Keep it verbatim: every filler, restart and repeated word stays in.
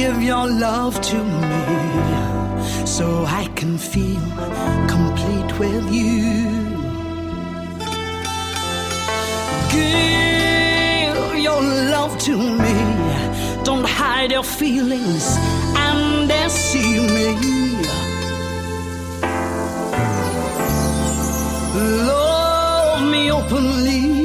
Give your love to me so I can feel complete with you. Give your love to me. Don't hide your feelings and deceive me. Love me openly